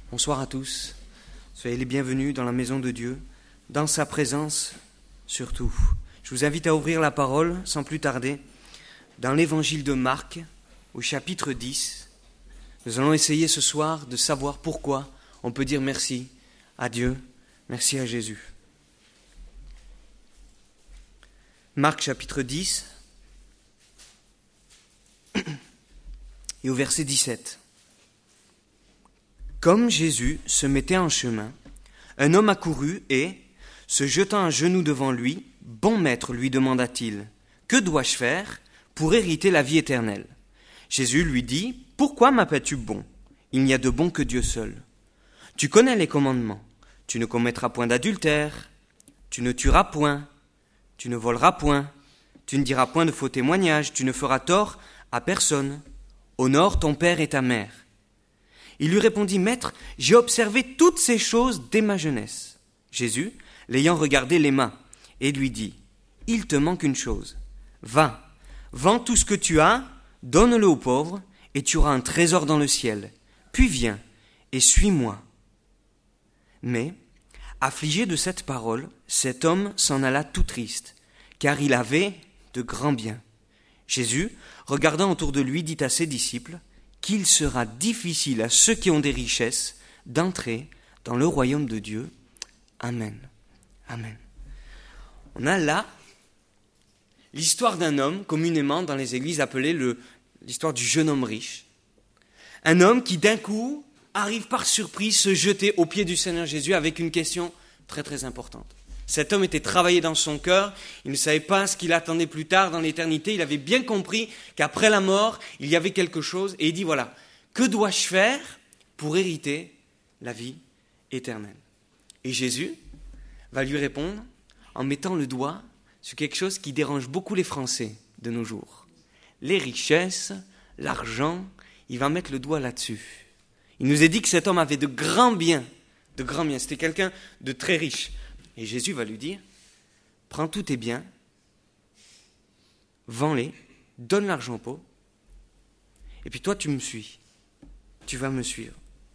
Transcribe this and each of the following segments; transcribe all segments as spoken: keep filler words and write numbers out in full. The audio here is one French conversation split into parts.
Bonsoir à tous, soyez les bienvenus dans la maison de Dieu, dans sa présence surtout. Je vous invite à ouvrir la parole sans plus tarder dans l'évangile de Marc au chapitre dix. Nous allons essayer ce soir de savoir pourquoi on peut dire merci à Dieu, merci à Jésus. Marc chapitre dix et au verset dix-sept. Comme Jésus se mettait en chemin, un homme accourut et, se jetant à genoux devant lui, « Bon maître, lui demanda-t-il, que dois-je faire pour hériter la vie éternelle ?» Jésus lui dit, « Pourquoi m'appelles-tu bon ? Il n'y a de bon que Dieu seul. Tu connais les commandements. Tu ne commettras point d'adultère, tu ne tueras point, tu ne voleras point, tu ne diras point de faux témoignages, tu ne feras tort à personne. Honore ton père et ta mère. » Il lui répondit, « Maître, j'ai observé toutes ces choses dès ma jeunesse. » Jésus, l'ayant regardé, l'aima et lui dit, « Il te manque une chose. Va, vends tout ce que tu as, donne-le aux pauvres, et tu auras un trésor dans le ciel. Puis viens et suis-moi. » Mais, affligé de cette parole, cet homme s'en alla tout triste, car il avait de grands biens. Jésus, regardant autour de lui, dit à ses disciples, qu'il sera difficile à ceux qui ont des richesses d'entrer dans le royaume de Dieu. Amen. Amen. On a là l'histoire d'un homme, communément dans les églises appelée le, l'histoire du jeune homme riche. Un homme qui d'un coup arrive par surprise se jeter aux pieds du Seigneur Jésus avec une question très très importante. Cet homme était travaillé dans son cœur, il ne savait pas ce qu'il attendait plus tard dans l'éternité, il avait bien compris qu'après la mort, il y avait quelque chose, et il dit voilà, que dois-je faire pour hériter la vie éternelle ? Et Jésus va lui répondre en mettant le doigt sur quelque chose qui dérange beaucoup les Français de nos jours. Les richesses, l'argent, il va mettre le doigt là-dessus. Il nous est dit que cet homme avait de grands biens, de grands biens, c'était quelqu'un de très riche. Et Jésus va lui dire, prends tous tes biens, vends-les, donne l'argent aux pauvres, et puis toi tu me suis, tu vas me suivre.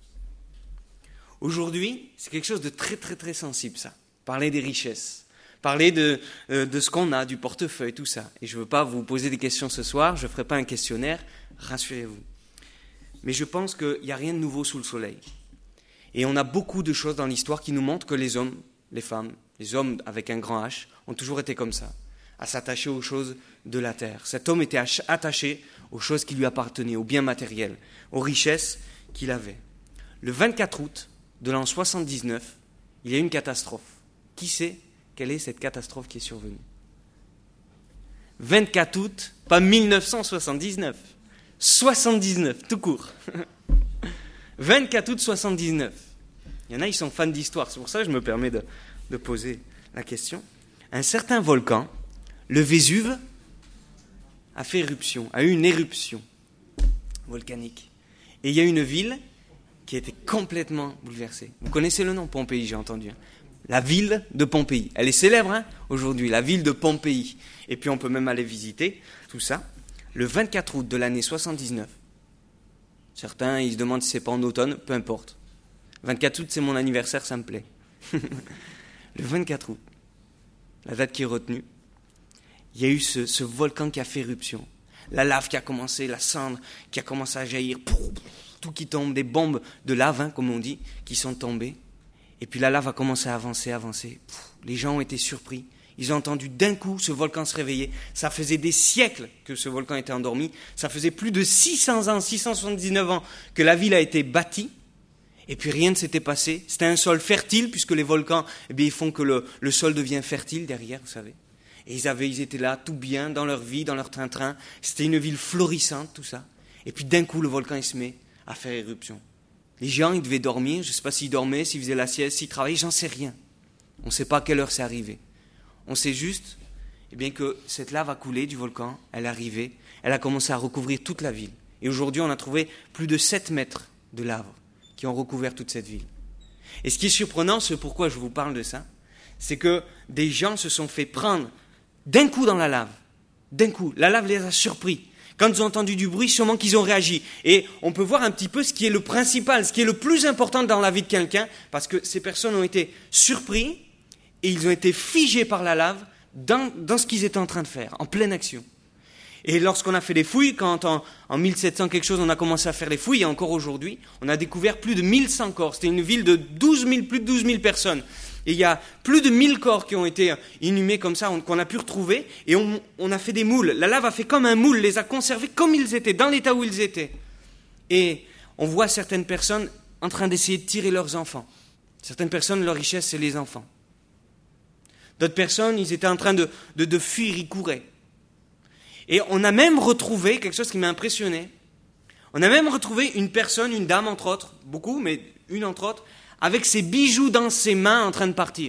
Aujourd'hui, c'est quelque chose de très très très sensible ça, parler des richesses, parler de, euh, de ce qu'on a, du portefeuille, tout ça. Et je ne veux pas vous poser des questions ce soir, je ne ferai pas un questionnaire, rassurez-vous. Mais je pense qu'il n'y a rien de nouveau sous le soleil. Et on a beaucoup de choses dans l'histoire qui nous montrent que les hommes, les femmes, les hommes avec un grand H, ont toujours été comme ça, à s'attacher aux choses de la terre. Cet homme était attaché aux choses qui lui appartenaient, aux biens matériels, aux richesses qu'il avait. Le vingt-quatre août de l'an soixante-dix-neuf, il y a eu une catastrophe. Qui sait quelle est cette catastrophe qui est survenue ? vingt-quatre août, pas mille neuf cent soixante-dix-neuf, soixante-dix-neuf, tout court. vingt-quatre août soixante-dix-neuf. Il y en a, ils sont fans d'histoire, c'est pour ça que je me permets de, de poser la question. Un certain volcan, le Vésuve, a fait éruption, a eu une éruption volcanique. Et il y a une ville qui a été complètement bouleversée. Vous connaissez le nom, Pompéi, j'ai entendu. Hein. La ville de Pompéi. Elle est célèbre hein, aujourd'hui, la ville de Pompéi. Et puis on peut même aller visiter tout ça. Le vingt-quatre août de l'année soixante-dix-neuf. Certains, ils se demandent si c'est pas en automne, peu importe. vingt-quatre août, c'est mon anniversaire, ça me plaît. Le vingt-quatre août, la date qui est retenue, il y a eu ce, ce volcan qui a fait éruption. La lave qui a commencé, la cendre qui a commencé à jaillir, tout qui tombe, des bombes de lave, hein, comme on dit, qui sont tombées. Et puis la lave a commencé à avancer, avancer. Les gens ont été surpris. Ils ont entendu d'un coup ce volcan se réveiller. Ça faisait des siècles que ce volcan était endormi. Ça faisait plus de six cents ans, six cent soixante-dix-neuf ans que la ville a été bâtie. Et puis rien ne s'était passé. C'était un sol fertile, puisque les volcans, eh bien, ils font que le, le sol devient fertile derrière, vous savez. Et ils, avaient, ils étaient là, tout bien, dans leur vie, dans leur train-train. C'était une ville florissante, tout ça. Et puis d'un coup, le volcan, il se met à faire éruption. Les gens, ils devaient dormir. Je ne sais pas s'ils dormaient, s'ils faisaient la sieste, s'ils travaillaient, j'en sais rien. On ne sait pas à quelle heure c'est arrivé. On sait juste eh bien, que cette lave a coulé du volcan, elle est arrivée, elle a commencé à recouvrir toute la ville. Et aujourd'hui, on a trouvé plus de sept mètres de lave qui ont recouvert toute cette ville. Et ce qui est surprenant, c'est pourquoi je vous parle de ça, c'est que des gens se sont fait prendre d'un coup dans la lave. D'un coup, la lave les a surpris. Quand ils ont entendu du bruit, sûrement qu'ils ont réagi. Et on peut voir un petit peu ce qui est le principal, ce qui est le plus important dans la vie de quelqu'un, parce que ces personnes ont été surpris et ils ont été figés par la lave dans, dans ce qu'ils étaient en train de faire, en pleine action. Et lorsqu'on a fait les fouilles, quand en, en mille sept cents quelque chose, on a commencé à faire les fouilles, et encore aujourd'hui, on a découvert plus de mille cent corps. C'était une ville de douze mille, plus de douze mille personnes. Et il y a plus de mille corps qui ont été inhumés comme ça, qu'on a pu retrouver, et on, on a fait des moules. La lave a fait comme un moule, les a conservés comme ils étaient, dans l'état où ils étaient. Et on voit certaines personnes en train d'essayer de tirer leurs enfants. Certaines personnes, leur richesse, c'est les enfants. D'autres personnes, ils étaient en train de, de, de fuir, ils couraient. Et on a même retrouvé, quelque chose qui m'a impressionné, on a même retrouvé une personne, une dame entre autres, beaucoup, mais une entre autres, avec ses bijoux dans ses mains en train de partir.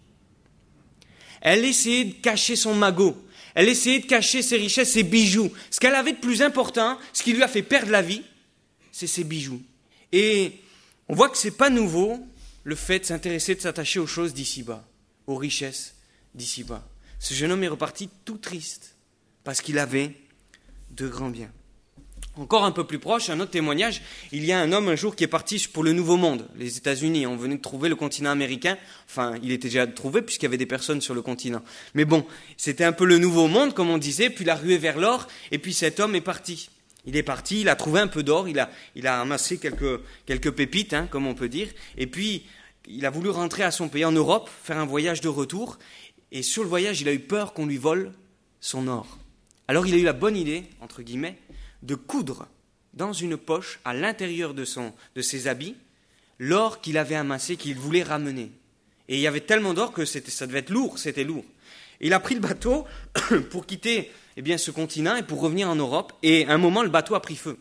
Elle essayait de cacher son magot, elle essayait de cacher ses richesses, ses bijoux. Ce qu'elle avait de plus important, ce qui lui a fait perdre la vie, c'est ses bijoux. Et on voit que ce n'est pas nouveau, le fait de s'intéresser, de s'attacher aux choses d'ici-bas, aux richesses d'ici-bas. Ce jeune homme est reparti tout triste, parce qu'il avait de grands biens. Encore un peu plus proche, un autre témoignage, il y a un homme un jour qui est parti pour le Nouveau Monde, les États-Unis. On venait de trouver le continent américain, enfin il était déjà trouvé puisqu'il y avait des personnes sur le continent. Mais bon, c'était un peu le Nouveau Monde comme on disait, puis la ruée vers l'or, et puis cet homme est parti. Il est parti, il a trouvé un peu d'or, il a, il a amassé quelques, quelques pépites, hein, comme on peut dire, et puis il a voulu rentrer à son pays en Europe, faire un voyage de retour, et sur le voyage il a eu peur qu'on lui vole son or. Alors il a eu la bonne idée, entre guillemets, de coudre dans une poche à l'intérieur de, son, de ses habits l'or qu'il avait amassé, qu'il voulait ramener. Et il y avait tellement d'or que c'était, ça devait être lourd, c'était lourd. Et il a pris le bateau pour quitter eh bien, ce continent et pour revenir en Europe. Et à un moment, le bateau a pris feu.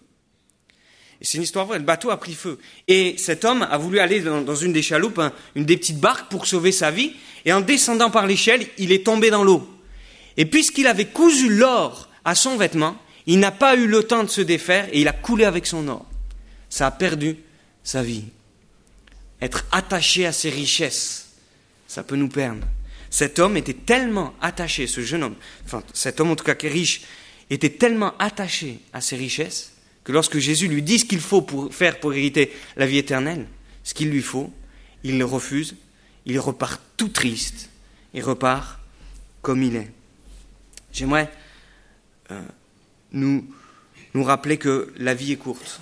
Et c'est une histoire vraie, le bateau a pris feu. Et cet homme a voulu aller dans, dans une des chaloupes, hein, une des petites barques pour sauver sa vie. Et en descendant par l'échelle, il est tombé dans l'eau. Et puisqu'il avait cousu l'or à son vêtement, il n'a pas eu le temps de se défaire et il a coulé avec son or. Ça a perdu sa vie. Être attaché à ses richesses, ça peut nous perdre. Cet homme était tellement attaché, ce jeune homme, enfin cet homme en tout cas qui est riche, était tellement attaché à ses richesses que lorsque Jésus lui dit ce qu'il faut pour faire pour hériter la vie éternelle, ce qu'il lui faut, il le refuse, il repart tout triste, il repart comme il est. J'aimerais euh, nous, nous rappeler que la vie est courte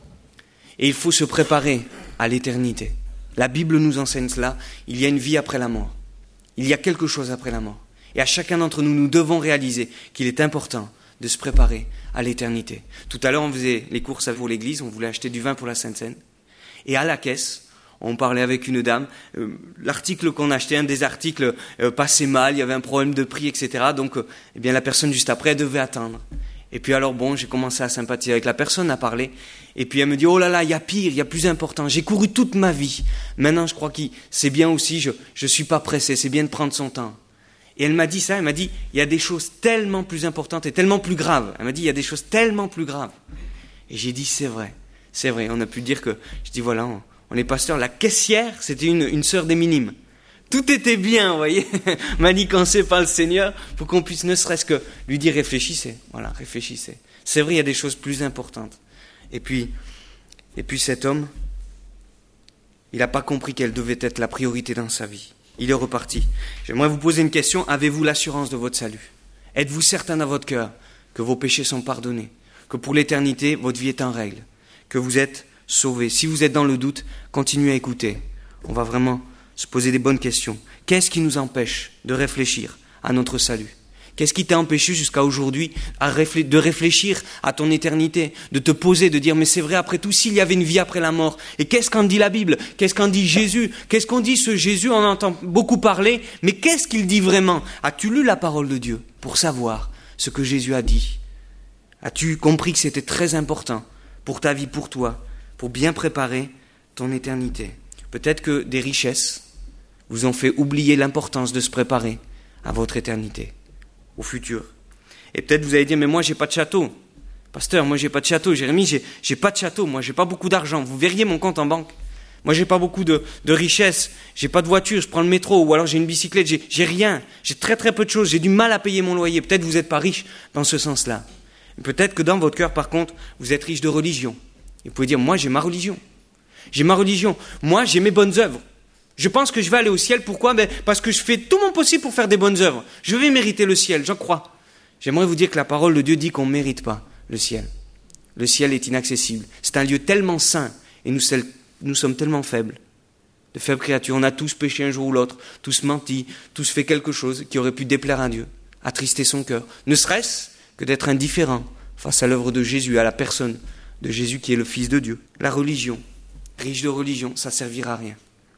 et il faut se préparer à l'éternité. La Bible nous enseigne cela, il y a une vie après la mort, il y a quelque chose après la mort. Et à chacun d'entre nous, nous devons réaliser qu'il est important de se préparer à l'éternité. Tout à l'heure, on faisait les courses pour l'église, on voulait acheter du vin pour la Sainte Seine. Et à la caisse, on parlait avec une dame, euh, l'article qu'on achetait, un des articles euh, passait mal, il y avait un problème de prix, et cetera. Donc, euh, eh bien, la personne juste après, elle devait attendre. Et puis alors, bon, j'ai commencé à sympathiser avec la personne, à parler. Et puis elle me dit, oh là là, il y a pire, il y a plus important. J'ai couru toute ma vie. Maintenant, je crois que c'est bien aussi, je ne suis pas pressé, c'est bien de prendre son temps. Et elle m'a dit ça, elle m'a dit, il y a des choses tellement plus importantes et tellement plus graves. Elle m'a dit, il y a des choses tellement plus graves. Et j'ai dit, c'est vrai, c'est vrai. On a pu dire que, je dis, voilà, on, on est pasteur. La caissière, c'était une, une sœur des minimes. Tout était bien, vous voyez, manigancé par le Seigneur, pour qu'on puisse ne serait-ce que lui dire réfléchissez, voilà, réfléchissez. C'est vrai, il y a des choses plus importantes. Et puis, et puis cet homme, il n'a pas compris quelle devait être la priorité dans sa vie. Il est reparti. J'aimerais vous poser une question, avez-vous l'assurance de votre salut? Êtes-vous certain dans votre cœur que vos péchés sont pardonnés, que pour l'éternité, votre vie est en règle, que vous êtes sauvés? Si vous êtes dans le doute, continuez à écouter. On va vraiment se poser des bonnes questions. Qu'est-ce qui nous empêche de réfléchir à notre salut? Qu'est-ce qui t'a empêché jusqu'à aujourd'hui à réfl- de réfléchir à ton éternité, de te poser, de dire mais c'est vrai après tout s'il y avait une vie après la mort? Et qu'est-ce qu'en dit la Bible? Qu'est-ce qu'en dit Jésus? Qu'est-ce qu'on dit ce Jésus? On entend beaucoup parler, mais qu'est-ce qu'il dit vraiment? As-tu lu la parole de Dieu pour savoir ce que Jésus a dit? As-tu compris que c'était très important pour ta vie, pour toi, pour bien préparer ton éternité? Peut-être que des richesses vous ont fait oublier l'importance de se préparer à votre éternité, au futur. Et peut-être vous allez dire, mais moi j'ai pas de château. Pasteur, moi j'ai pas de château. Jérémie, j'ai, j'ai pas de château. Moi j'ai pas beaucoup d'argent. Vous verriez mon compte en banque. Moi j'ai pas beaucoup de, de richesses. J'ai pas de voiture, je prends le métro. Ou alors j'ai une bicyclette, j'ai, j'ai rien. J'ai très très peu de choses. J'ai du mal à payer mon loyer. Peut-être vous n'êtes pas riche dans ce sens-là. Peut-être que dans votre cœur, par contre, vous êtes riche de religion. Et vous pouvez dire, moi j'ai ma religion. J'ai ma religion. Moi j'ai mes bonnes œuvres. Je pense que je vais aller au ciel. Pourquoi? Ben, parce que je fais tout mon possible pour faire des bonnes œuvres. Je vais mériter le ciel, j'en crois. J'aimerais vous dire que la parole de Dieu dit qu'on ne mérite pas le ciel. Le ciel est inaccessible. C'est un lieu tellement saint et nous, nous sommes tellement faibles. De faibles créatures. On a tous péché un jour ou l'autre, tous menti, tous fait quelque chose qui aurait pu déplaire à Dieu, attrister son cœur. Ne serait-ce que d'être indifférent face à l'œuvre de Jésus, à la personne de Jésus qui est le Fils de Dieu. La religion, riche de religion, ça ne servira à rien.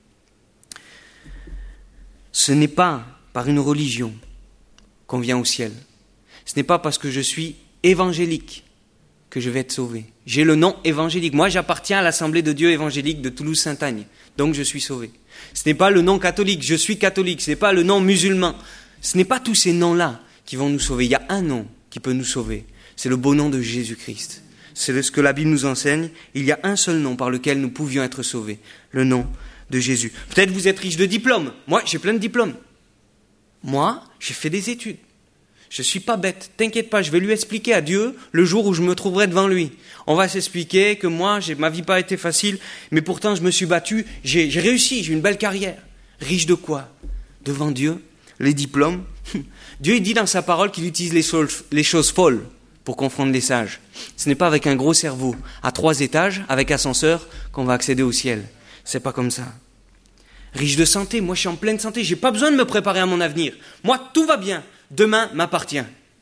Ce n'est pas par une religion qu'on vient au ciel. Ce n'est pas parce que je suis évangélique que je vais être sauvé. J'ai le nom évangélique. Moi, j'appartiens à l'Assemblée de Dieu évangélique de Toulouse-Sainte-Agne. Donc, je suis sauvé. Ce n'est pas le nom catholique. Je suis catholique. Ce n'est pas le nom musulman. Ce n'est pas tous ces noms-là qui vont nous sauver. Il y a un nom qui peut nous sauver. C'est le beau nom de Jésus-Christ. C'est ce que la Bible nous enseigne. Il y a un seul nom par lequel nous pouvions être sauvés. Le nom de Jésus. Peut-être vous êtes riche de diplômes. Moi, j'ai plein de diplômes. Moi, j'ai fait des études. Je ne suis pas bête, t'inquiète pas, je vais lui expliquer à Dieu le jour où je me trouverai devant lui. On va s'expliquer que moi, j'ai, ma vie n'a pas été facile, mais pourtant je me suis battu, j'ai, j'ai réussi, j'ai une belle carrière. Riche de quoi? Devant Dieu, les diplômes. Dieu il dit dans sa parole qu'il utilise les choses, les choses folles pour confondre les sages. Ce n'est pas avec un gros cerveau, à trois étages, avec ascenseur, qu'on va accéder au ciel. C'est pas comme ça. Riche de santé, moi je suis en pleine santé, j'ai pas besoin de me préparer à mon avenir. Moi, tout va bien. Demain m'appartient.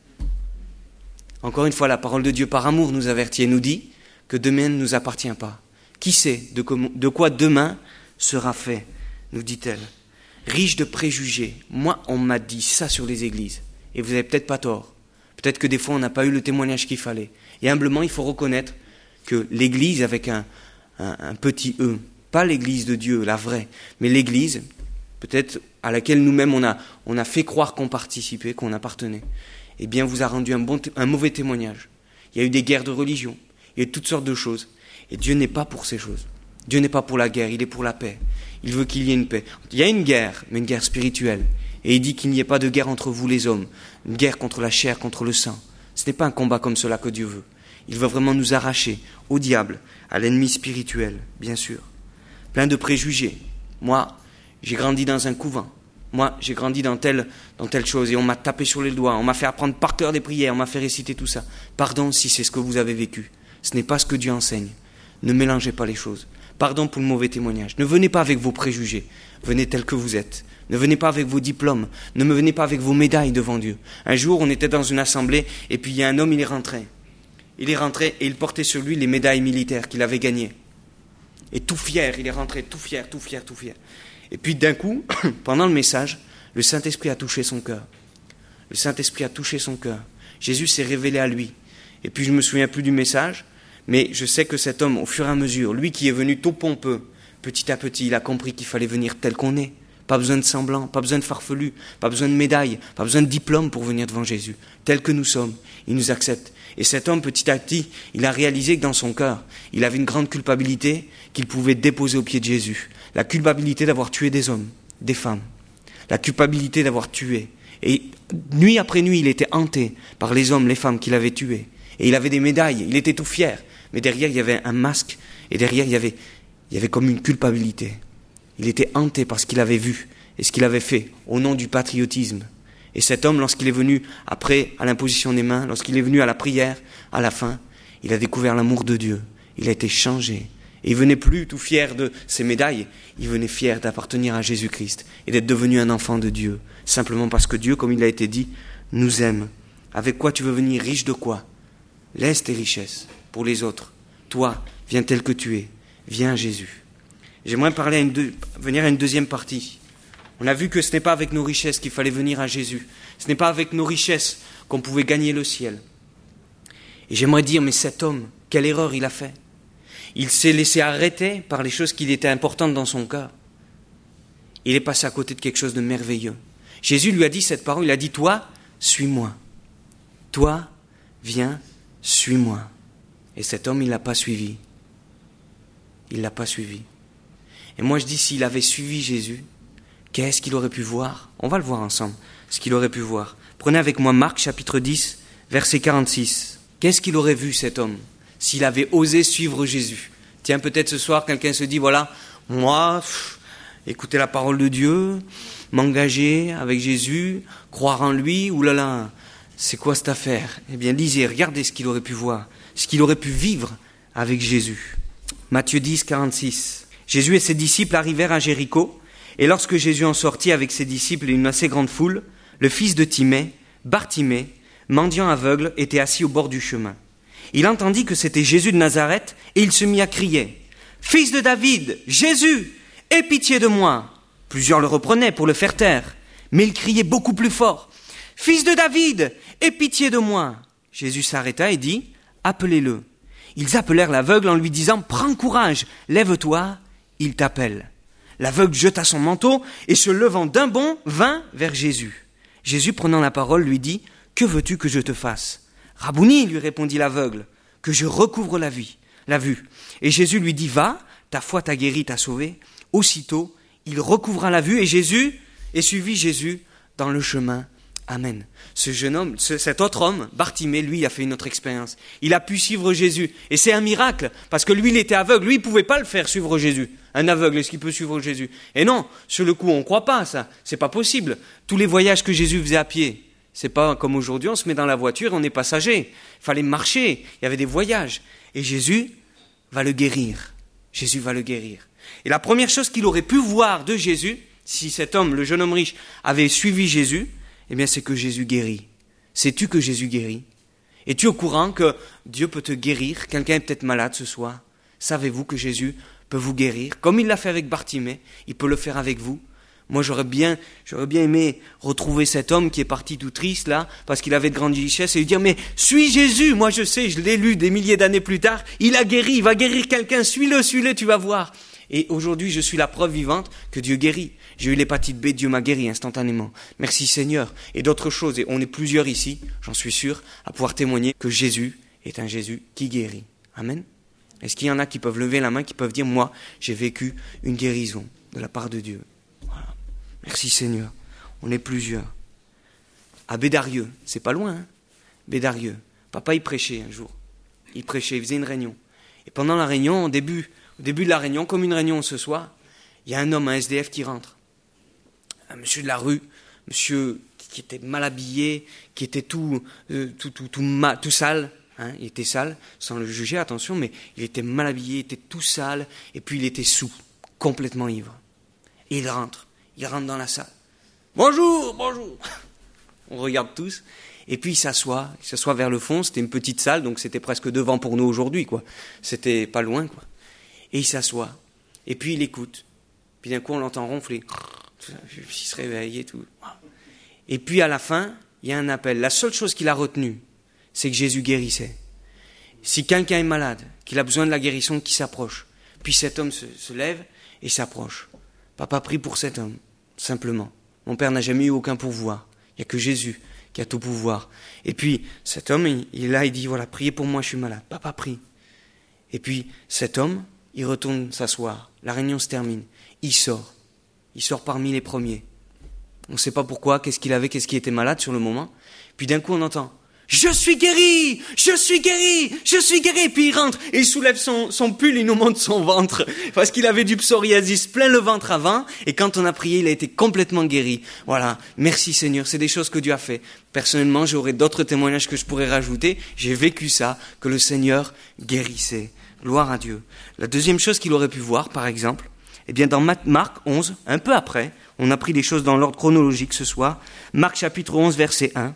Encore une fois, la parole de Dieu par amour nous avertit et nous dit que demain ne nous appartient pas. Qui sait de, com- de quoi demain sera fait, nous dit-elle. Riche de préjugés. Moi, on m'a dit ça sur les églises. Et vous n'avez peut-être pas tort. Peut-être que des fois, on n'a pas eu le témoignage qu'il fallait. Et humblement, il faut reconnaître que l'église avec un, un, un petit E, pas l'église de Dieu, la vraie, mais l'église, peut-être à laquelle nous-mêmes on a, on a fait croire qu'on participait, qu'on appartenait, eh bien vous a rendu un, bon, un mauvais témoignage. Il y a eu des guerres de religion, il y a eu toutes sortes de choses. Et Dieu n'est pas pour ces choses. Dieu n'est pas pour la guerre, il est pour la paix. Il veut qu'il y ait une paix. Il y a une guerre, mais une guerre spirituelle. Et il dit qu'il n'y ait pas de guerre entre vous les hommes, une guerre contre la chair, contre le sang. Ce n'est pas un combat comme cela que Dieu veut. Il veut vraiment nous arracher au diable, à l'ennemi spirituel, bien sûr. Plein de préjugés. Moi, j'ai grandi dans un couvent. Moi, j'ai grandi dans telle, dans telle chose et on m'a tapé sur les doigts, on m'a fait apprendre par cœur des prières, on m'a fait réciter tout ça. Pardon si c'est ce que vous avez vécu. Ce n'est pas ce que Dieu enseigne. Ne mélangez pas les choses. Pardon pour le mauvais témoignage. Ne venez pas avec vos préjugés. Venez tel que vous êtes. Ne venez pas avec vos diplômes. Ne me venez pas avec vos médailles devant Dieu. Un jour, on était dans une assemblée et puis il y a un homme, il est rentré. Il est rentré et il portait sur lui les médailles militaires qu'il avait gagnées. Et tout fier, il est rentré tout fier, tout fier, tout fier. Et puis d'un coup, pendant le message, le Saint-Esprit a touché son cœur. Le Saint-Esprit a touché son cœur. Jésus s'est révélé à lui. Et puis je ne me souviens plus du message, mais je sais que cet homme, au fur et à mesure, lui qui est venu tout pompeux, petit à petit, il a compris qu'il fallait venir tel qu'on est. Pas besoin de semblant, pas besoin de farfelu, pas besoin de médaille, pas besoin de diplôme pour venir devant Jésus. Tel que nous sommes, il nous accepte. Et cet homme, petit à petit, il a réalisé que dans son cœur, il avait une grande culpabilité qu'il pouvait déposer aux pieds de Jésus. La culpabilité d'avoir tué des hommes, des femmes. La culpabilité d'avoir tué. Et nuit après nuit, il était hanté par les hommes, les femmes qu'il avait tués. Et il avait des médailles, il était tout fier. Mais derrière, il y avait un masque. Et derrière, il y avait, il y avait comme une culpabilité. Il était hanté par ce qu'il avait vu et ce qu'il avait fait au nom du patriotisme. Et cet homme, lorsqu'il est venu après à l'imposition des mains, lorsqu'il est venu à la prière, à la fin, il a découvert l'amour de Dieu. Il a été changé. Et il venait plus tout fier de ses médailles, il venait fier d'appartenir à Jésus-Christ et d'être devenu un enfant de Dieu. Simplement parce que Dieu, comme il a été dit, nous aime. Avec quoi tu veux venir? Riche de quoi? Laisse tes richesses pour les autres. Toi, viens tel que tu es. Viens à Jésus. J'aimerais parler à une deux, venir à une deuxième partie. On a vu que ce n'est pas avec nos richesses qu'il fallait venir à Jésus. Ce n'est pas avec nos richesses qu'on pouvait gagner le ciel. Et j'aimerais dire, mais cet homme, quelle erreur il a fait. Il s'est laissé arrêter par les choses qui étaient importantes dans son cœur. Il est passé à côté de quelque chose de merveilleux. Jésus lui a dit cette parole, il a dit, toi, suis-moi. Toi, viens, suis-moi. Et cet homme, il ne l'a pas suivi. Il ne l'a pas suivi. Et moi, je dis, s'il avait suivi Jésus, qu'est-ce qu'il aurait pu voir? On va le voir ensemble, ce qu'il aurait pu voir. Prenez avec moi Marc, chapitre dix, verset quarante-six. Qu'est-ce qu'il aurait vu cet homme s'il avait osé suivre Jésus? Tiens, peut-être ce soir, quelqu'un se dit, voilà, moi, pff, écouter la parole de Dieu, m'engager avec Jésus, croire en lui, oulala, c'est quoi cette affaire? Eh bien, lisez, regardez ce qu'il aurait pu voir, ce qu'il aurait pu vivre avec Jésus. Matthieu dix, quarante-six. Jésus et ses disciples arrivèrent à Jéricho, et lorsque Jésus en sortit avec ses disciples et une assez grande foule, le fils de Timée, Bartimée, mendiant aveugle, était assis au bord du chemin. Il entendit que c'était Jésus de Nazareth, et il se mit à crier, « Fils de David, Jésus, aie pitié de moi !» Plusieurs le reprenaient pour le faire taire, mais il criait beaucoup plus fort, « Fils de David, aie pitié de moi !» Jésus s'arrêta et dit, « Appelez-le. » Ils appelèrent l'aveugle en lui disant, « Prends courage, lève-toi, il t'appelle. » L'aveugle jeta son manteau et se levant d'un bond, vint vers Jésus. Jésus, prenant la parole, lui dit, « Que veux-tu que je te fasse ?» « Rabouni, lui répondit l'aveugle, « que je recouvre la vie, la vue. » Et Jésus lui dit, « Va, ta foi t'a guéri, t'a sauvé. » Aussitôt, il recouvra la vue et Jésus, et suivit Jésus dans le chemin. Amen. Ce jeune homme, ce, cet autre homme, Bartimée, lui, a fait une autre expérience. Il a pu suivre Jésus. Et c'est un miracle, parce que lui, il était aveugle. Lui, il ne pouvait pas le faire suivre Jésus. Un aveugle, est-ce qu'il peut suivre Jésus? Et non, sur le coup, on ne croit pas à ça. C'est pas possible. Tous les voyages que Jésus faisait à pied, c'est pas comme aujourd'hui, on se met dans la voiture et on est passager. Il fallait marcher, il y avait des voyages. Et Jésus va le guérir. Jésus va le guérir. Et la première chose qu'il aurait pu voir de Jésus, si cet homme, le jeune homme riche, avait suivi Jésus, eh bien c'est que Jésus guérit. Sais-tu que Jésus guérit? Es-tu au courant que Dieu peut te guérir? Quelqu'un est peut-être malade ce soir. Savez-vous que Jésus peut vous guérir? Comme il l'a fait avec Bartimée, il peut le faire avec vous. Moi, j'aurais bien, j'aurais bien aimé retrouver cet homme qui est parti tout triste, là, parce qu'il avait de grandes richesses, et lui dire, mais suis Jésus, moi je sais, je l'ai lu des milliers d'années plus tard, il a guéri, il va guérir quelqu'un, suis-le, suis-le, tu vas voir. Et aujourd'hui, je suis la preuve vivante que Dieu guérit. J'ai eu l'hépatite B, Dieu m'a guéri instantanément. Merci Seigneur. Et d'autres choses, et on est plusieurs ici, j'en suis sûr, à pouvoir témoigner que Jésus est un Jésus qui guérit. Amen. Est-ce qu'il y en a qui peuvent lever la main, qui peuvent dire, moi, j'ai vécu une guérison de la part de Dieu. Merci Seigneur, on est plusieurs. À Bédarieux, c'est pas loin, hein Bédarieux. Papa, il prêchait un jour. Il prêchait, il faisait une réunion. Et pendant la réunion, au début, au début de la réunion, comme une réunion ce soir, il y a un homme, un S D F qui rentre. Un monsieur de la rue, monsieur qui était mal habillé, qui était tout, euh, tout, tout, tout, ma, tout sale. Hein, il était sale, sans le juger, attention, mais il était mal habillé, il était tout sale, et puis il était saoul, complètement ivre. Et il rentre. Il rentre dans la salle. Bonjour, bonjour. On regarde tous. Et puis il s'assoit. Il s'assoit vers le fond. C'était une petite salle, donc c'était presque devant pour nous aujourd'hui, quoi. C'était pas loin, quoi. Et il s'assoit. Et puis il écoute. Puis d'un coup, on l'entend ronfler. Il se réveille et tout. Et puis à la fin, il y a un appel. La seule chose qu'il a retenue, c'est que Jésus guérissait. Si quelqu'un est malade, qu'il a besoin de la guérison, qu'il s'approche. Puis cet homme se, se lève et s'approche. Papa prie pour cet homme, simplement. Mon père n'a jamais eu aucun pouvoir. Il n'y a que Jésus qui a tout pouvoir. Et puis, cet homme, il, il est là, il dit, voilà, priez pour moi, je suis malade. Papa prie. Et puis, cet homme, il retourne s'asseoir. La réunion se termine. Il sort. Il sort parmi les premiers. On ne sait pas pourquoi, qu'est-ce qu'il avait, qu'est-ce qu'il était malade sur le moment. Puis d'un coup, on entend, je suis guéri, je suis guéri, je suis guéri. Et puis il rentre et il soulève son, son pull, il nous montre son ventre. Parce qu'il avait du psoriasis plein le ventre avant. Et quand on a prié, il a été complètement guéri. Voilà. Merci Seigneur. C'est des choses que Dieu a fait. Personnellement, j'aurais d'autres témoignages que je pourrais rajouter. J'ai vécu ça, que le Seigneur guérissait. Gloire à Dieu. La deuxième chose qu'il aurait pu voir, par exemple, eh bien, dans Marc onze, un peu après, on a pris des choses dans l'ordre chronologique ce soir. Marc chapitre onze, verset un.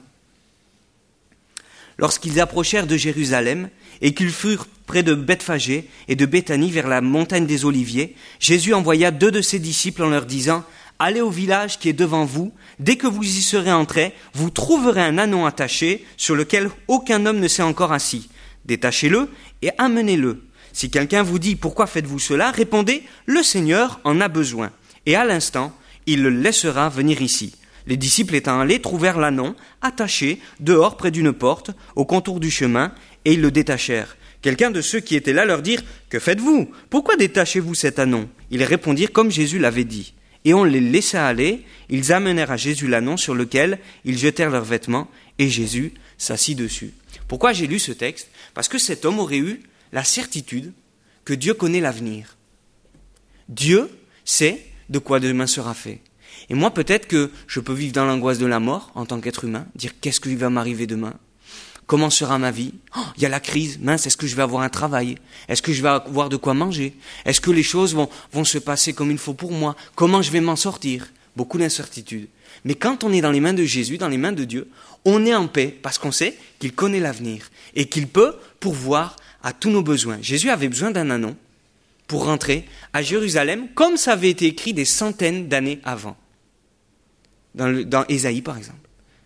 Lorsqu'ils approchèrent de Jérusalem et qu'ils furent près de Bethphagée et de Béthanie vers la montagne des Oliviers, Jésus envoya deux de ses disciples en leur disant « Allez au village qui est devant vous, dès que vous y serez entrés, vous trouverez un ânon attaché sur lequel aucun homme ne s'est encore assis. Détachez-le et amenez-le. Si quelqu'un vous dit « Pourquoi faites-vous cela ?» répondez « Le Seigneur en a besoin. » Et à l'instant, il le laissera venir ici. Les disciples étant allés trouvèrent l'ânon attaché dehors près d'une porte au contour du chemin et ils le détachèrent. Quelqu'un de ceux qui étaient là leur dirent « Que faites-vous ? Pourquoi détachez-vous cet ânon ?» Ils répondirent comme Jésus l'avait dit. Et on les laissa aller. Ils amenèrent à Jésus l'ânon sur lequel ils jetèrent leurs vêtements et Jésus s'assit dessus. Pourquoi j'ai lu ce texte ? Parce que cet homme aurait eu la certitude que Dieu connaît l'avenir. Dieu sait de quoi demain sera fait. Et moi, peut-être que je peux vivre dans l'angoisse de la mort en tant qu'être humain, dire qu'est-ce qui va m'arriver demain ? Comment sera ma vie ? Oh, il y a la crise, mince, est-ce que je vais avoir un travail ? Est-ce que je vais avoir de quoi manger ? Est-ce que les choses vont, vont se passer comme il faut pour moi ? Comment je vais m'en sortir ? Beaucoup d'incertitudes. Mais quand on est dans les mains de Jésus, dans les mains de Dieu, on est en paix parce qu'on sait qu'il connaît l'avenir et qu'il peut pourvoir à tous nos besoins. Jésus avait besoin d'un ânon pour rentrer à Jérusalem, comme ça avait été écrit des centaines d'années avant. Dans, le, dans Ésaïe, par exemple.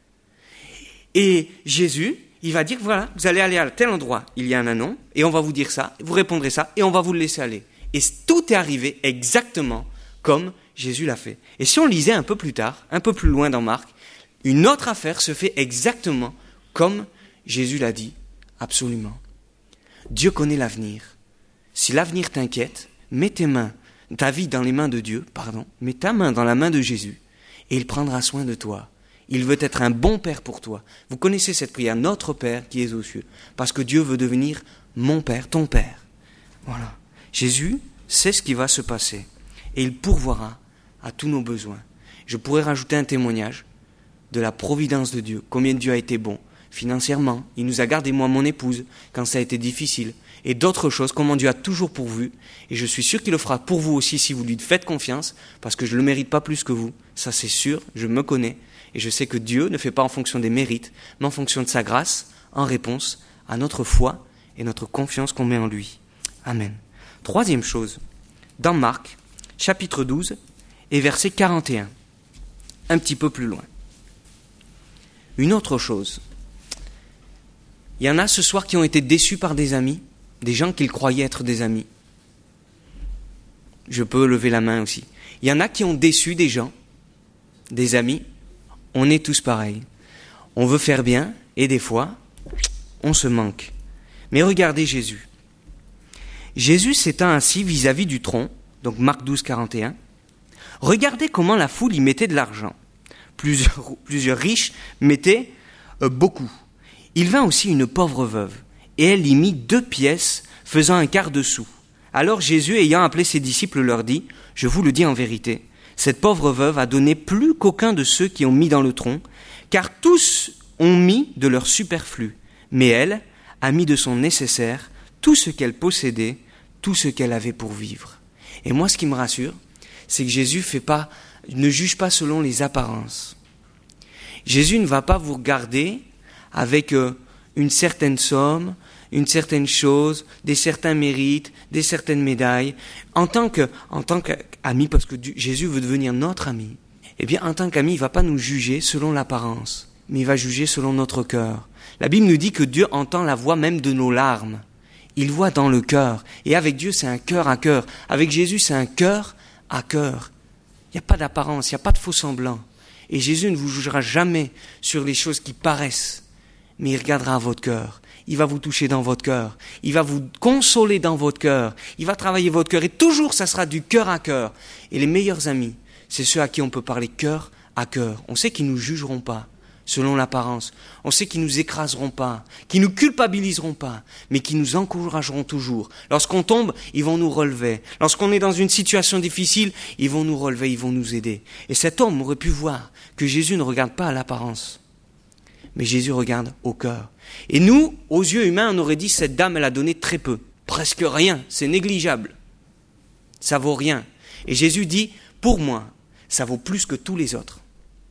Et Jésus, il va dire, voilà, vous allez aller à tel endroit, il y a un ânon, et on va vous dire ça, vous répondrez ça, et on va vous le laisser aller. Et tout est arrivé exactement comme Jésus l'a fait. Et si on lisait un peu plus tard, un peu plus loin dans Marc, une autre affaire se fait exactement comme Jésus l'a dit, absolument. Dieu connaît l'avenir. Si l'avenir t'inquiète, mets tes mains, ta vie dans les mains de Dieu, pardon, mets ta main dans la main de Jésus, et il prendra soin de toi. Il veut être un bon Père pour toi. Vous connaissez cette prière, notre Père qui est aux cieux, parce que Dieu veut devenir mon Père, ton Père. Voilà. Jésus sait ce qui va se passer, et il pourvoira à tous nos besoins. Je pourrais rajouter un témoignage de la providence de Dieu, combien Dieu a été bon. Financièrement, il nous a gardé, moi, mon épouse, quand ça a été difficile, et d'autres choses, comment Dieu a toujours pourvu, et je suis sûr qu'il le fera pour vous aussi si vous lui faites confiance, parce que je ne le mérite pas plus que vous, ça c'est sûr, je me connais, et je sais que Dieu ne fait pas en fonction des mérites, mais en fonction de sa grâce, en réponse à notre foi et notre confiance qu'on met en lui. Amen. Troisième chose, dans Marc, chapitre douze, et verset quarante et un, un petit peu plus loin. Une autre chose, il y en a ce soir qui ont été déçus par des amis, des gens qu'ils croyaient être des amis. Je peux lever la main aussi. Il y en a qui ont déçu des gens, des amis. On est tous pareils. On veut faire bien et des fois, on se manque. Mais regardez Jésus. Jésus s'étend ainsi vis-à-vis du tronc, donc Marc douze, quarante et un. Regardez comment la foule y mettait de l'argent. Plusieurs, plusieurs riches mettaient euh, beaucoup. Il vint aussi une pauvre veuve, et elle y mit deux pièces, faisant un quart de sou. Alors Jésus, ayant appelé ses disciples, leur dit, « Je vous le dis en vérité, cette pauvre veuve a donné plus qu'aucun de ceux qui ont mis dans le tronc, car tous ont mis de leur superflu, mais elle a mis de son nécessaire tout ce qu'elle possédait, tout ce qu'elle avait pour vivre. » Et moi, ce qui me rassure, c'est que Jésus fait pas, ne juge pas selon les apparences. Jésus ne va pas vous regarder avec euh, une certaine somme, une certaine chose, des certains mérites, des certaines médailles. En tant que, en tant qu'ami, parce que Jésus veut devenir notre ami, eh bien, en tant qu'ami, il ne va pas nous juger selon l'apparence, mais il va juger selon notre cœur. La Bible nous dit que Dieu entend la voix même de nos larmes. Il voit dans le cœur. Et avec Dieu, c'est un cœur à cœur. Avec Jésus, c'est un cœur à cœur. Il n'y a pas d'apparence, il n'y a pas de faux semblant. Et Jésus ne vous jugera jamais sur les choses qui paraissent, mais il regardera à votre cœur. Il va vous toucher dans votre cœur. Il va vous consoler dans votre cœur. Il va travailler votre cœur. Et toujours, ça sera du cœur à cœur. Et les meilleurs amis, c'est ceux à qui on peut parler cœur à cœur. On sait qu'ils ne nous jugeront pas selon l'apparence. On sait qu'ils ne nous écraseront pas, qu'ils ne nous culpabiliseront pas, mais qu'ils nous encourageront toujours. Lorsqu'on tombe, ils vont nous relever. Lorsqu'on est dans une situation difficile, ils vont nous relever, ils vont nous aider. Et cet homme aurait pu voir que Jésus ne regarde pas à l'apparence, mais Jésus regarde au cœur. Et nous, aux yeux humains, on aurait dit, cette dame, elle a donné très peu. Presque rien, c'est négligeable. Ça vaut rien. Et Jésus dit, pour moi, ça vaut plus que tous les autres.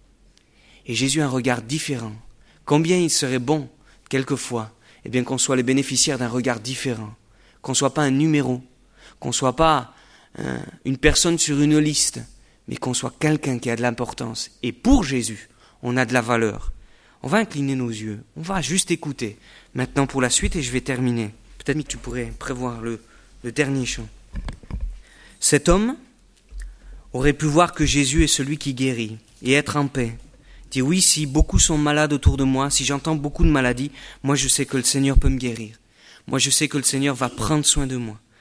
Et Jésus a un regard différent. Combien il serait bon, quelquefois, eh bien, qu'on soit les bénéficiaires d'un regard différent. Qu'on ne soit pas un numéro. Qu'on ne soit pas hein, une personne sur une liste. Mais qu'on soit quelqu'un qui a de l'importance. Et pour Jésus, on a de la valeur. On va incliner nos yeux. On va juste écouter. Maintenant pour la suite, et je vais terminer. Peut-être que tu pourrais prévoir le, le dernier chant. Cet homme aurait pu voir que Jésus est celui qui guérit et être en paix. Dit oui, si beaucoup sont malades autour de moi, si j'entends beaucoup de maladies, moi je sais que le Seigneur peut me guérir. Moi je sais que le Seigneur va prendre soin de moi.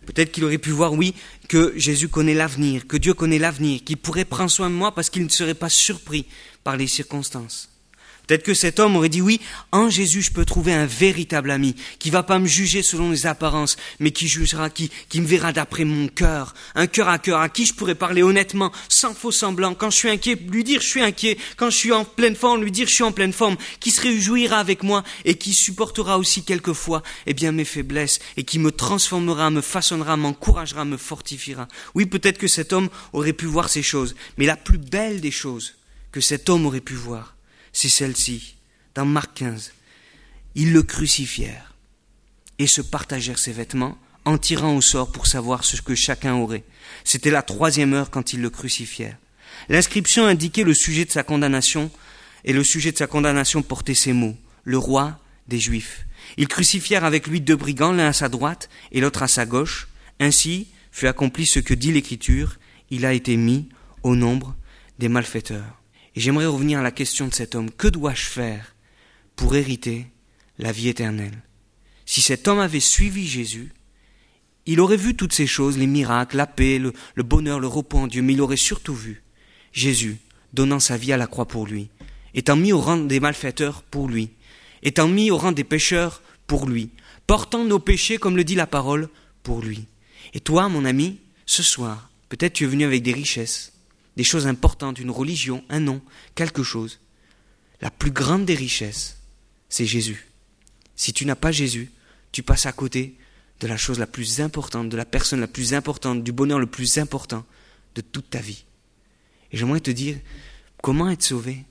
Peut-être qu'il aurait pu voir, oui, que Jésus connaît l'avenir, que Dieu connaît l'avenir, qu'il pourrait prendre soin de moi parce qu'il ne serait pas surpris par les circonstances. Peut-être que cet homme aurait dit, oui, en Jésus, je peux trouver un véritable ami, qui va pas me juger selon les apparences, mais qui jugera, qui, qui me verra d'après mon cœur, un cœur à cœur, à qui je pourrais parler honnêtement, sans faux semblant. Quand je suis inquiet, lui dire je suis inquiet. Quand je suis en pleine forme, lui dire je suis en pleine forme, qui se réjouira avec moi et qui supportera aussi quelquefois, eh bien, mes faiblesses et qui me transformera, me façonnera, m'encouragera, me fortifiera. Oui, peut-être que cet homme aurait pu voir ces choses, mais la plus belle des choses que cet homme aurait pu voir, c'est celle-ci, dans Marc quinze. Ils le crucifièrent et se partagèrent ses vêtements en tirant au sort pour savoir ce que chacun aurait. C'était la troisième heure quand ils le crucifièrent. L'inscription indiquait le sujet de sa condamnation et le sujet de sa condamnation portait ces mots, le roi des Juifs. Ils crucifièrent avec lui deux brigands, l'un à sa droite et l'autre à sa gauche. Ainsi fut accompli ce que dit l'Écriture, il a été mis au nombre des malfaiteurs. Et j'aimerais revenir à la question de cet homme. Que dois-je faire pour hériter la vie éternelle? Si cet homme avait suivi Jésus, il aurait vu toutes ces choses, les miracles, la paix, le, le bonheur, le repos en Dieu, mais il aurait surtout vu Jésus donnant sa vie à la croix pour lui, étant mis au rang des malfaiteurs pour lui, étant mis au rang des pécheurs pour lui, portant nos péchés, comme le dit la parole, pour lui. Et toi, mon ami, ce soir, peut-être tu es venu avec des richesses, des choses importantes, une religion, un nom, quelque chose. La plus grande des richesses, c'est Jésus. Si tu n'as pas Jésus, tu passes à côté de la chose la plus importante, de la personne la plus importante, du bonheur le plus important de toute ta vie. Et j'aimerais te dire, comment être sauvé?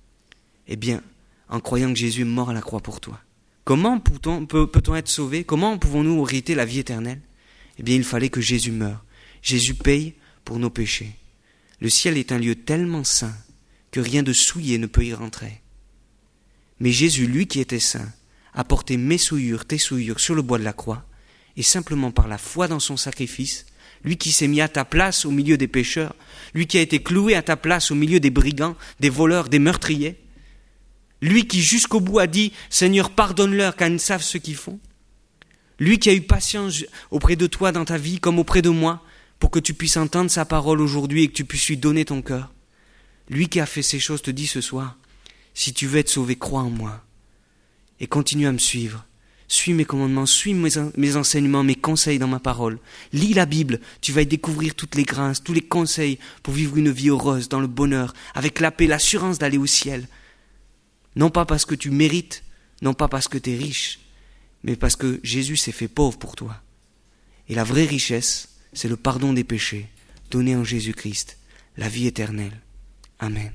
Eh bien, en croyant que Jésus est mort à la croix pour toi. Comment peut-on, peut, peut-on être sauvé? Comment pouvons-nous hériter la vie éternelle? Eh bien, il fallait que Jésus meure. Jésus paye pour nos péchés. Le ciel est un lieu tellement saint que rien de souillé ne peut y rentrer. Mais Jésus, lui qui était saint, a porté mes souillures, tes souillures sur le bois de la croix, et simplement par la foi dans son sacrifice, lui qui s'est mis à ta place au milieu des pécheurs, lui qui a été cloué à ta place au milieu des brigands, des voleurs, des meurtriers, lui qui jusqu'au bout a dit « Seigneur, pardonne-leur car ils ne savent ce qu'ils font », lui qui a eu patience auprès de toi dans ta vie comme auprès de moi, pour que tu puisses entendre sa parole aujourd'hui et que tu puisses lui donner ton cœur. Lui qui a fait ces choses te dit ce soir, si tu veux être sauvé, crois en moi et continue à me suivre. Suis mes commandements, suis mes, mes enseignements, mes conseils dans ma parole. Lis la Bible, tu vas y découvrir toutes les grâces, tous les conseils pour vivre une vie heureuse, dans le bonheur, avec la paix, l'assurance d'aller au ciel. Non pas parce que tu mérites, non pas parce que tu es riche, mais parce que Jésus s'est fait pauvre pour toi. Et la vraie richesse, c'est le pardon des péchés, donné en Jésus-Christ, la vie éternelle. Amen.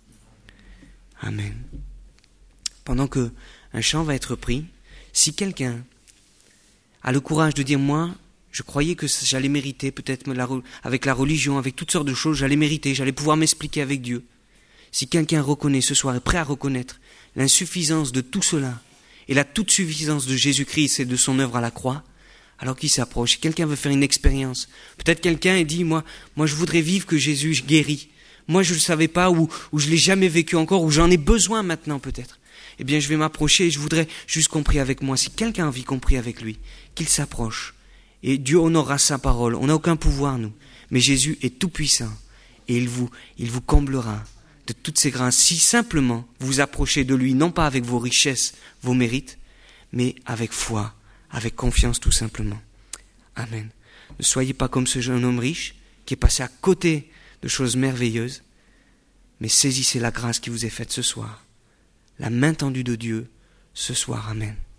Amen. Pendant que un chant va être pris, si quelqu'un a le courage de dire, moi, je croyais que j'allais mériter, peut-être avec la religion, avec toutes sortes de choses, j'allais mériter, j'allais pouvoir m'expliquer avec Dieu. Si quelqu'un reconnaît ce soir, est prêt à reconnaître l'insuffisance de tout cela, et la toute suffisance de Jésus-Christ et de son œuvre à la croix, alors qu'il s'approche, si quelqu'un veut faire une expérience, peut-être quelqu'un dit, moi, moi je voudrais vivre que Jésus guérit. Moi je ne le savais pas, ou, ou je ne l'ai jamais vécu encore, ou j'en ai besoin maintenant peut-être. Eh bien je vais m'approcher et je voudrais juste qu'on prie avec moi. Si quelqu'un a envie qu'on prie avec lui, qu'il s'approche. Et Dieu honorera sa parole. On n'a aucun pouvoir nous, mais Jésus est tout puissant. Et il vous, il vous comblera de toutes ces grâces. Si simplement vous vous approchez de lui, non pas avec vos richesses, vos mérites, mais avec foi, avec confiance tout simplement. Amen. Ne soyez pas comme ce jeune homme riche qui est passé à côté de choses merveilleuses, mais saisissez la grâce qui vous est faite ce soir. La main tendue de Dieu ce soir. Amen.